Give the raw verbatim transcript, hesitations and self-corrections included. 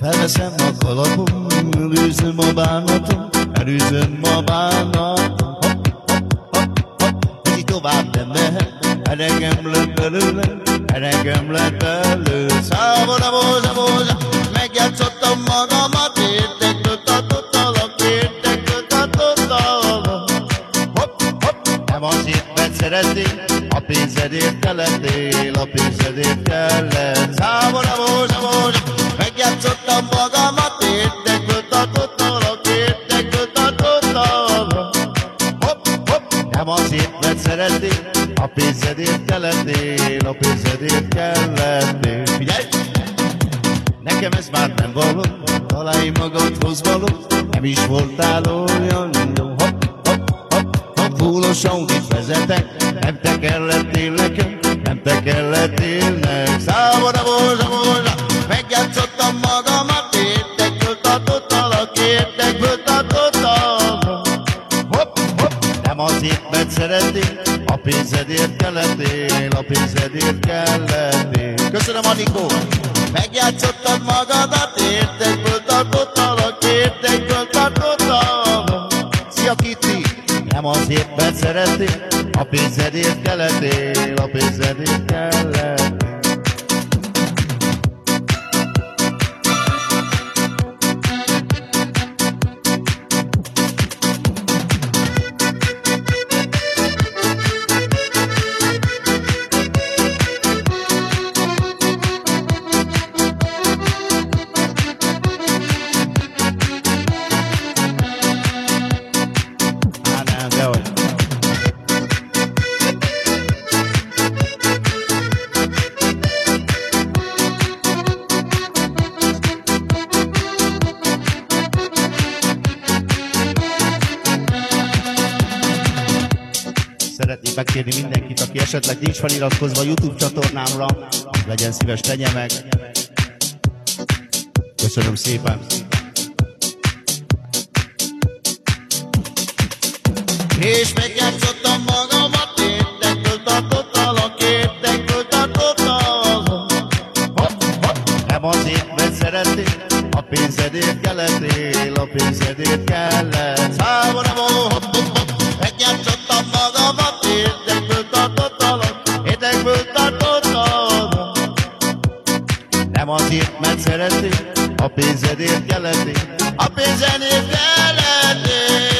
Felveszem a kalapom, elűzöm a bánatom, elűzöm a bánatom. Hopp, hopp, hopp, hopp, ennyi tovább nem mehet, eregem lett belőle, eregem lett belőle. Szávona, bózsa, bózsa, megjátszottam magamat, értekből tartottalak, értekből tartottalak. Hopp, hopp, nem azért, mert szeretnél, a pénzedért kellettél, a pénzedért kellett. Szávona, bózsa, bózsa, megjátszottam magamat, értekből tartottalak, értekből tartottalak. Hopp, hopp, nem azért, mert szeretnél, a pénzedért kellettél, a pénzedért kellettél. Figyelj! Nekem ez már nem való, találj magadhoz való, nem is voltál olyan jó. Hopp, hopp, hopp, hopp, fúlos Audit vezetek, nem te kellettél nekem, nem te kellettél nek. Szávona, bózsa, bózsa, megjátszottam magamat, értekből tartottalak, értekből tartottalak. Hopp, hopp, nem azért, mert szeretnél, a pénzedért kellettél, a pénzedért kellettél. Köszönöm, Anikó! Megjátszottam magadat, értekből tartottalak, értekből tartottalak. Szia, Kitty! Nem azért, mert szeretnél, a pénzedért kellettél, a pénzedért kellettél. Szeretnék megkérni mindenkit, aki esetleg nincs feliratkozva a YouTube csatornámra, legyen szíves, tegye meg. Köszönöm szépen. És megjátszottam magamat, értekből tartottalak, értekből tartottalak. Hopp, hopp, nem azért, mert szeretnél, a pénzedért kellettél, a pénzedért kellett. Szávona, hopp, hopp, hopp, megjátszottam magamat, értekből tartottalak, értekből tartottalak. Nem azért, mert szeretnél, a pénzedért kellettél, a pénzedért kellettél.